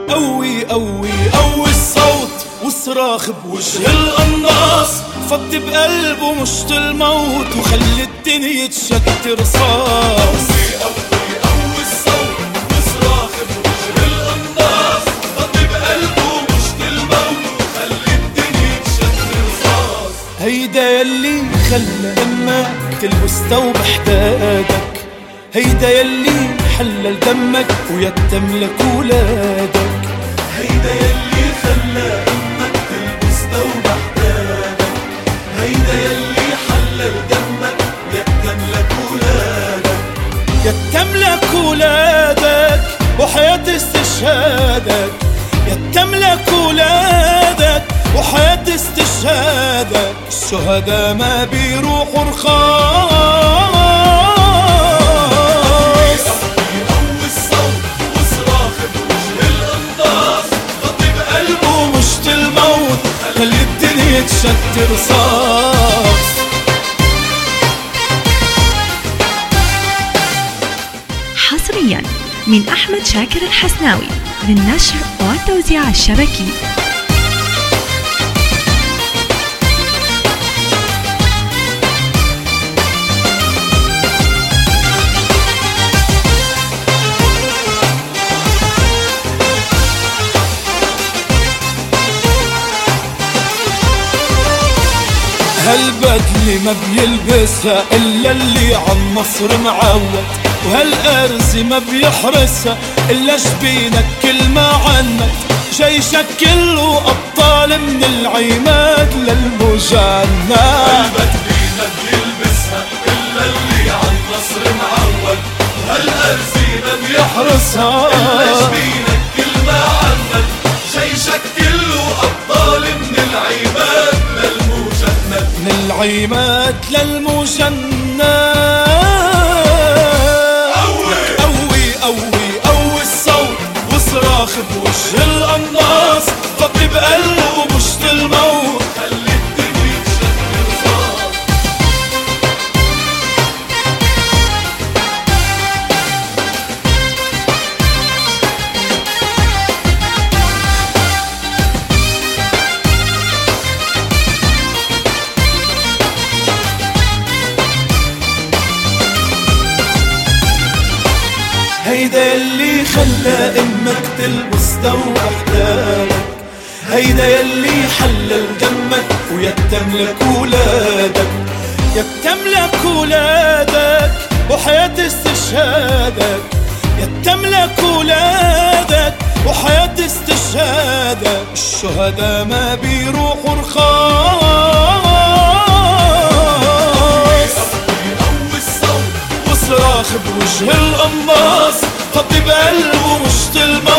قوي قوي قوي الصوت وصراخ بوجه القناص، فضي بقلبه مشط الموت وخلي الدنيا تشد رصاص. قوي قوي الصوت وصراخ بوجه القناص، فضي بقلبه مشط الموت وخلي الدنيا تشد رصاص. هيدا يلي خلى امك تلبس ثوب حدادك، هيدا يلي حلل دمك ويتم لك ولادك، هيدا يلي خلى امك تلبس ثوب حدادك، هيدا يلي حلل دمك ويتم لك ولادك، يتم لك ولادك وحياة استشهادك، يتم لك ولادك وحياة استشهادك. الشهداء ما بيروحوا رخاص. قوي الصوت وصراخ بوجه القناص، فضي بقلبه مشط الموت خلي الدنيا تشد رصاص. حصريا من أحمد شاكر الحسناوي للنشر والتوزيع الشبكي. هالبدلة ما بيلبسها إلا اللي عالنصر معود، وهالأرز ما بيحرسها إلا جبينك كل ما عنك. جيشك كله أبطال من العماد للمجند. هالبدلة ما بيلبسها إلا اللي عالنصر معود، وهالأرز ما بيحرسها إلا جبينك كل ما عنك. جيشك كله أبطال من العماد للمجند، من العماد للمجند. قوي قوي قوي الصوت وصراخ بوجه القناص، فضي بقلبه مشط الموت خلي الدنيا تشد رصاص. هيدا يلي خلى امك تلبس ثوب حدادك، هيدا يلي حلل دمك ويتم لك ولادك، يتم لك ولادك وحياة استشهادك، يتم لك ولادك وحياة استشهادك. الشهداء ما بيروحوا رخاص. قوي الصوت وصراخ بوجه القناص، فضي بقلبه مشط الموت